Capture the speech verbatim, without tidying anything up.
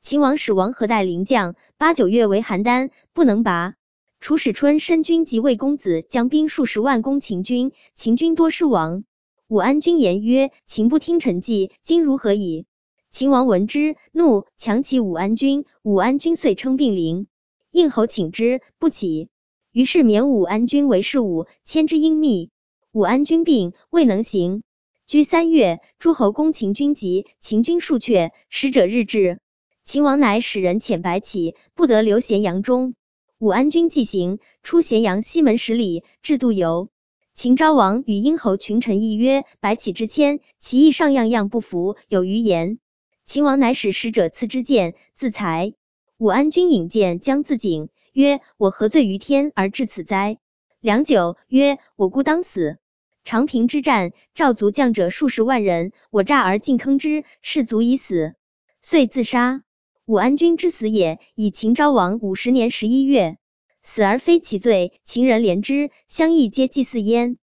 秦王使王和带灵将，八九月为邯郸，不能拔。楚使春申君及魏公子将兵数十万攻秦军，秦军多失亡。武安君言曰：秦不听臣计，今如何矣？秦王闻之，怒，强其武安君。武安君遂称病临，应侯请之，不起。于是免武安君为事武，迁之阴密。武安君病，未能行。居三月，诸侯攻秦军急，秦军数阙，使者日至。秦王乃使人遣白起，不得留咸阳中。武安君既行，出咸阳西门十里，至杜游。秦昭王与殷侯群臣议曰：白起之谦，其意上样样不符，有余言。秦王乃使使者赐之剑，自裁。武安君引剑将自警，曰：我何罪于天而至此哉？良久，曰：我孤当死。长平之战，赵族将者数十万人，我诈而进坑之，士卒已死，遂自杀。武安君之死也，以秦昭王五十年十一月，死而非其罪，秦人怜之，乡邑皆祭祀焉。